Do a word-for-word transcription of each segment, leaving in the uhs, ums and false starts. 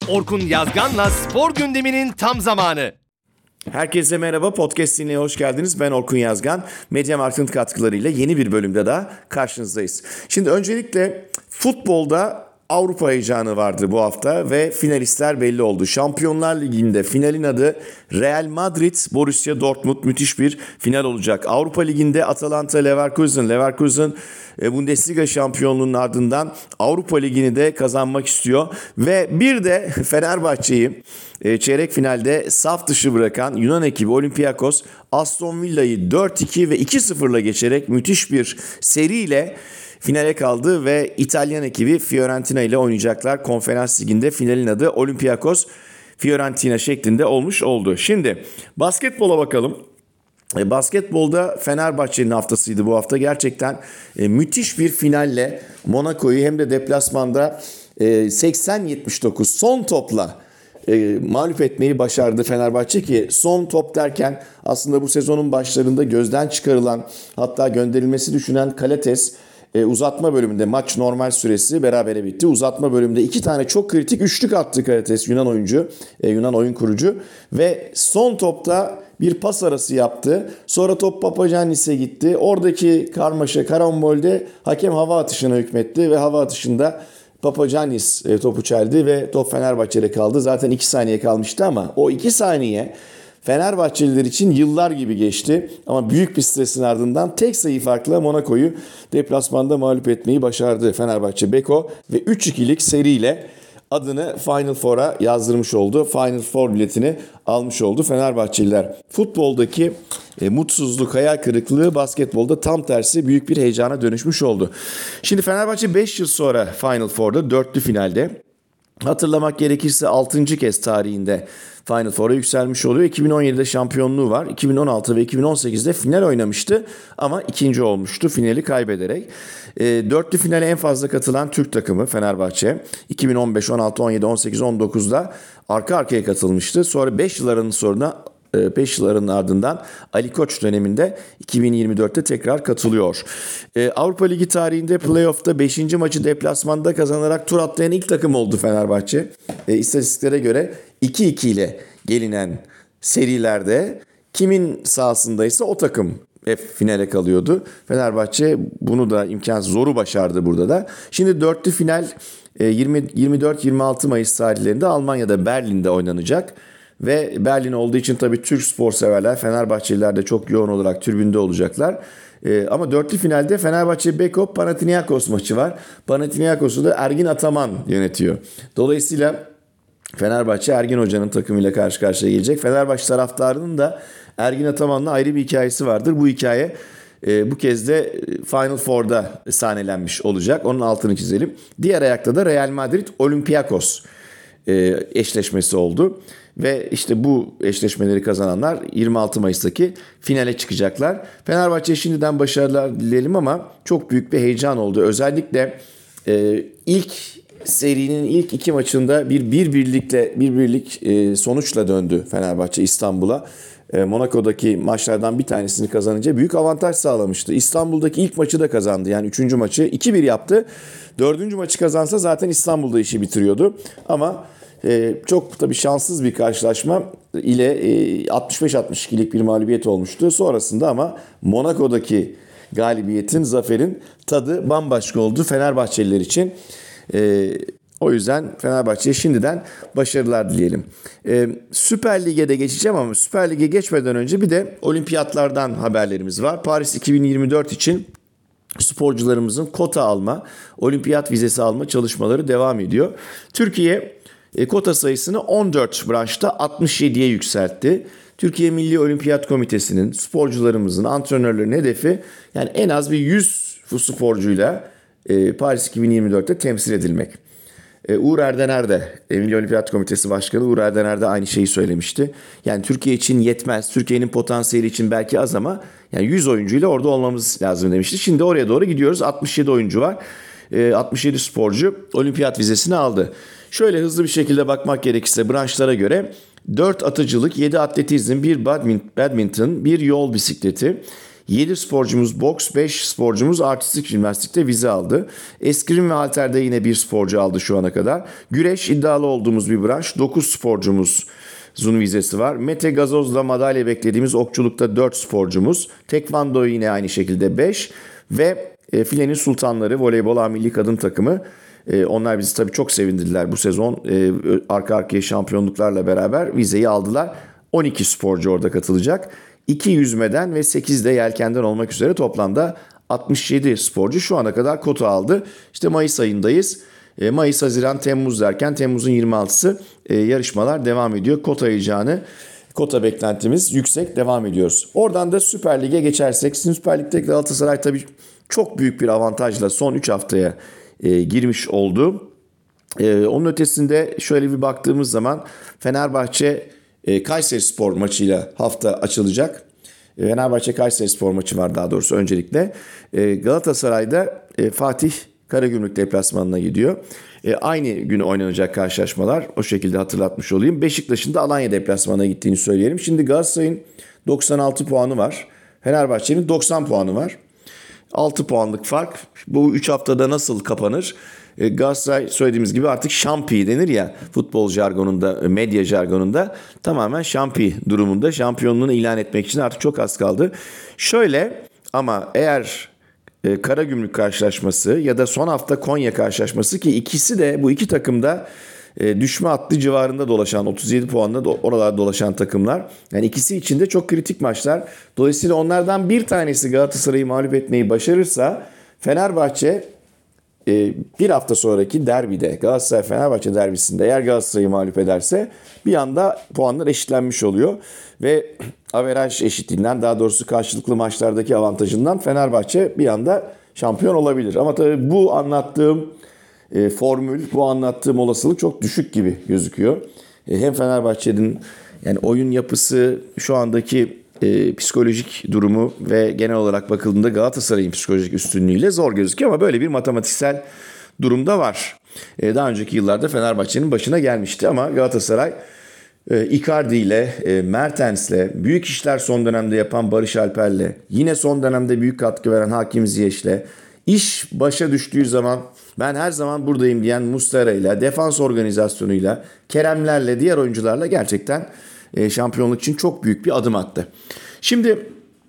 Orkun Yazgan'la spor gündeminin tam zamanı. Herkese merhaba, podcast dinlemeye hoş geldiniz. Ben Orkun Yazgan. Mediamarkt'ın katkılarıyla yeni bir bölümde daha karşınızdayız. Şimdi öncelikle futbolda Avrupa heyecanı vardı bu hafta ve finalistler belli oldu. Şampiyonlar Ligi'nde finalin adı Real Madrid, Borussia Dortmund, müthiş bir final olacak. Avrupa Ligi'nde Atalanta, Leverkusen, Leverkusen Bundesliga şampiyonluğunun ardından Avrupa Ligi'ni de kazanmak istiyor. Ve bir de Fenerbahçe'yi çeyrek finalde saf dışı bırakan Yunan ekibi Olympiakos, Aston Villa'yı dört iki ve iki sıfırla geçerek müthiş bir seriyle finale kaldı ve İtalyan ekibi Fiorentina ile oynayacaklar. Konferans Ligi'nde finalin adı Olympiakos Fiorentina şeklinde olmuş oldu. Şimdi basketbola bakalım. E, basketbolda Fenerbahçe'nin haftasıydı bu hafta. Gerçekten e, müthiş bir finalle Monaco'yu hem de deplasmanda e, seksen yetmiş dokuz son topla e, mağlup etmeyi başardı Fenerbahçe, ki son top derken aslında bu sezonun başlarında gözden çıkarılan, hatta gönderilmesi düşünen Kalates e, uzatma bölümünde, maç normal süresi berabere bitti. Uzatma bölümünde iki tane çok kritik üçlük attı Kalates, Yunan oyuncu, e, Yunan oyun kurucu, ve son topta bir pas arası yaptı. Sonra top Papagiannis'e gitti. Oradaki karmaşa, karambolde hakem hava atışına hükmetti ve hava atışında Papagiannis topu çeldi ve top Fenerbahçe'de kaldı. Zaten iki saniye kalmıştı ama o iki saniye Fenerbahçeliler için yıllar gibi geçti. Ama büyük bir stresin ardından tek sayı farkla Monaco'yu deplasmanda mağlup etmeyi başardı Fenerbahçe Beko ve üç ikilik seriyle adını Final Four'a yazdırmış oldu. Final Four biletini almış oldu Fenerbahçeliler. Futboldaki e, mutsuzluk, hayal kırıklığı basketbolda tam tersi büyük bir heyecana dönüşmüş oldu. Şimdi Fenerbahçe beş yıl sonra Final Four'da, dörtlü finalde, hatırlamak gerekirse altıncı kez tarihinde Final Four'a yükselmiş oluyor. iki bin on yedide şampiyonluğu var. iki bin on altı ve iki bin on sekizde final oynamıştı ama ikinci olmuştu finali kaybederek. E, dörtlü finale en fazla katılan Türk takımı Fenerbahçe. iki bin on beş, on altı, on yedi, on sekiz, on dokuzda arka arkaya katılmıştı. Sonra beş yılların sonra beş yılların ardından Ali Koç döneminde iki bin yirmi dörtte tekrar katılıyor. Ee, Avrupa Ligi tarihinde playoff'ta beşinci maçı deplasmanda kazanarak tur atlayan ilk takım oldu Fenerbahçe. Ee, istatistiklere göre iki iki ile gelinen serilerde kimin sahasındaysa o takım hep finale kalıyordu. Fenerbahçe bunu da imkansız, zoru başardı burada da. Şimdi dörtlü final yirmi, yirmi dört yirmi altı Mayıs tarihlerinde Almanya'da, Berlin'de oynanacak. Ve Berlin olduğu için tabii Türk spor severler, Fenerbahçeliler de çok yoğun olarak tribünde olacaklar. Ee, ama dörtlü finalde Fenerbahçe Beko Panathinaikos maçı var. Panathinaikos'u da Ergin Ataman yönetiyor. Dolayısıyla Fenerbahçe Ergin Hoca'nın takımıyla karşı karşıya gelecek. Fenerbahçe taraftarının da Ergin Ataman'la ayrı bir hikayesi vardır. Bu hikaye e, bu kez de Final Four'da sahnelenmiş olacak. Onun altını çizelim. Diğer ayakta da Real Madrid Olympiakos e, eşleşmesi oldu. Ve işte bu eşleşmeleri kazananlar yirmi altı Mayıs'taki finale çıkacaklar. Fenerbahçe'ye şimdiden başarılar dileyelim ama çok büyük bir heyecan oldu. Özellikle e, ilk serinin ilk iki maçında bir bir birlikle bir birlik e, sonuçla döndü Fenerbahçe İstanbul'a. E, Monaco'daki maçlardan bir tanesini kazanınca büyük avantaj sağlamıştı. İstanbul'daki ilk maçı da kazandı. Yani üçüncü maçı iki bir yaptı. Dördüncü maçı kazansa zaten İstanbul'da işi bitiriyordu. Ama Ee, çok tabii şanssız bir karşılaşma ile e, altmış beş altmış ikilik bir mağlubiyet olmuştu. Sonrasında ama Monaco'daki galibiyetin, zaferin tadı bambaşka oldu Fenerbahçeliler için. Ee, o yüzden Fenerbahçe'ye şimdiden başarılar dileyelim. Ee, Süper Lig'e de geçeceğim ama Süper Lig'e geçmeden önce bir de olimpiyatlardan haberlerimiz var. Paris iki bin yirmi dört için sporcularımızın kota alma, olimpiyat vizesi alma çalışmaları devam ediyor. Türkiye E, kota sayısını on dört branşta altmış yediye yükseltti. Türkiye Milli Olimpiyat Komitesi'nin, sporcularımızın, antrenörlerin hedefi yani en az bir yüz sporcuyla e, Paris iki bin yirmi dörtte temsil edilmek. E, Uğur Erdener de, e, Milli Olimpiyat Komitesi Başkanı Uğur Erdener de aynı şeyi söylemişti. Yani Türkiye için yetmez, Türkiye'nin potansiyeli için belki az ama yani yüz oyuncuyla orada olmamız lazım demişti. Şimdi oraya doğru gidiyoruz. altmış yedi oyuncu var. E, altmış yedi sporcu olimpiyat vizesini aldı. Şöyle hızlı bir şekilde bakmak gerekirse branşlara göre dört atıcılık, yedi atletizm, bir badminton, bir yol bisikleti, yedi sporcumuz boks, beş sporcumuz artistik jimnastikte vize aldı. Eskrim ve halterde yine bir sporcu aldı şu ana kadar. Güreş iddialı olduğumuz bir branş. dokuz sporcumuzun vizesi var. Mete Gazoz'la madalya beklediğimiz okçulukta dört sporcumuz. Tekvando yine aynı şekilde beş. Ve e, filenin sultanları voleybol A milli kadın takımı. E, onlar bizi tabii çok sevindirdiler bu sezon. E, arka arkaya şampiyonluklarla beraber vizeyi aldılar. on iki sporcu orada katılacak. iki yüzmeden ve sekiz de yelkenden olmak üzere toplamda altmış yedi sporcu şu ana kadar kota aldı. İşte Mayıs ayındayız. E, Mayıs, Haziran, Temmuz derken Temmuz'un yirmi altısı e, yarışmalar devam ediyor. Kota heyecanı, kota beklentimiz yüksek, devam ediyoruz. Oradan da Süper Lig'e geçersek, Süper Lig'de Galatasaray tabii çok büyük bir avantajla son üç haftaya e, girmiş oldu. E, onun ötesinde şöyle bir baktığımız zaman Fenerbahçe e, Kayserispor maçıyla hafta açılacak. E, Fenerbahçe Kayserispor maçı var daha doğrusu öncelikle. E, Galatasaray'da e, Fatih Karagümrük deplasmanına gidiyor. E, aynı gün oynanacak karşılaşmalar, o şekilde hatırlatmış olayım. Beşiktaş'ın da Alanya deplasmanına gittiğini söyleyelim. Şimdi Galatasaray'ın doksan altı puanı var. Fenerbahçe'nin doksan puanı var. altı puanlık fark. Bu üç haftada nasıl kapanır? E, Galatasaray söylediğimiz gibi artık şampiyon denir ya futbol jargonunda, medya jargonunda, tamamen şampiyon durumunda. Şampiyonluğunu ilan etmek için artık çok az kaldı. Şöyle, ama eğer e, Karagümrük karşılaşması ya da son hafta Konya karşılaşması, ki ikisi de, bu iki takım da e, düşme hattı civarında dolaşan, otuz yedi puanla do- oralarda dolaşan takımlar. Yani ikisi için de çok kritik maçlar. Dolayısıyla onlardan bir tanesi Galatasaray'ı mağlup etmeyi başarırsa Fenerbahçe e, bir hafta sonraki derbide, Galatasaray-Fenerbahçe derbisinde eğer Galatasaray'ı mağlup ederse bir anda puanlar eşitlenmiş oluyor. Ve averaj eşitliğinden, daha doğrusu karşılıklı maçlardaki avantajından Fenerbahçe bir anda şampiyon olabilir. Ama tabii bu anlattığım E, formül, bu anlattığım olasılık çok düşük gibi gözüküyor. E, hem Fenerbahçe'nin yani oyun yapısı, şu andaki e, psikolojik durumu ve genel olarak bakıldığında Galatasaray'ın psikolojik üstünlüğüyle zor gözüküyor, ama böyle bir matematiksel durumda var. E, daha önceki yıllarda Fenerbahçe'nin başına gelmişti, ama Galatasaray e, Icardi ile, e, Mertens'le, büyük işler son dönemde yapan Barış Alper'le, yine son dönemde büyük katkı veren Hakim Ziyech'le, İş başa düştüğü zaman ben her zaman buradayım diyen Muslera'yla, defans organizasyonuyla, Keremlerle, diğer oyuncularla gerçekten e, şampiyonluk için çok büyük bir adım attı. Şimdi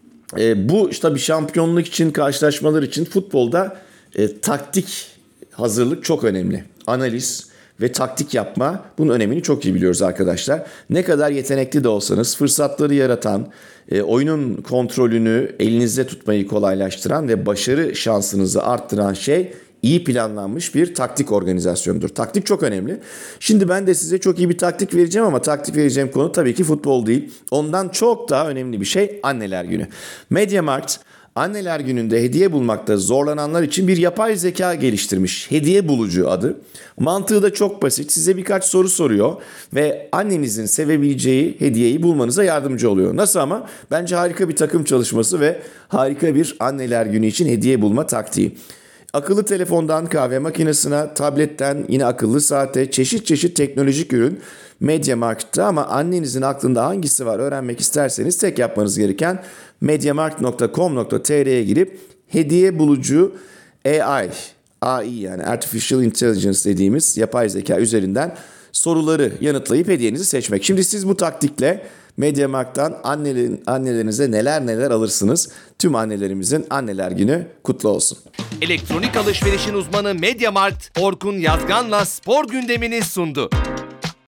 e, bu işte bir şampiyonluk için, karşılaşmalar için futbolda e, taktik hazırlık çok önemli. Analiz ve taktik yapma, bunun önemini çok iyi biliyoruz arkadaşlar. Ne kadar yetenekli de olsanız, fırsatları yaratan, e, oyunun kontrolünü elinizde tutmayı kolaylaştıran ve başarı şansınızı arttıran şey iyi planlanmış bir taktik organizasyonudur. Taktik çok önemli. Şimdi ben de size çok iyi bir taktik vereceğim, ama taktik vereceğim konu tabii ki futbol değil. Ondan çok daha önemli bir şey Anneler Günü. MediaMarkt Anneler Günü'nde hediye bulmakta zorlananlar için bir yapay zeka geliştirmiş. Hediye Bulucu adı. Mantığı da çok basit. Size birkaç soru soruyor ve annenizin sevebileceği hediyeyi bulmanıza yardımcı oluyor. Nasıl ama? Bence harika bir takım çalışması ve harika bir Anneler Günü için hediye bulma taktiği. Akıllı telefondan kahve makinesine, tabletten yine akıllı saate, çeşit çeşit teknolojik ürün MediaMarkt'ta, ama annenizin aklında hangisi var öğrenmek isterseniz tek yapmanız gereken mediamarkt nokta com nokta tr'ye girip hediye bulucu A I, A I yani Artificial Intelligence dediğimiz yapay zeka üzerinden soruları yanıtlayıp hediyenizi seçmek. Şimdi siz bu taktikle MediaMarkt'tan annelerin, annelerinize neler neler alırsınız. Tüm annelerimizin Anneler Günü kutlu olsun. Elektronik alışverişin uzmanı MediaMarkt, Orkun Yazgan'la spor gündemini sundu.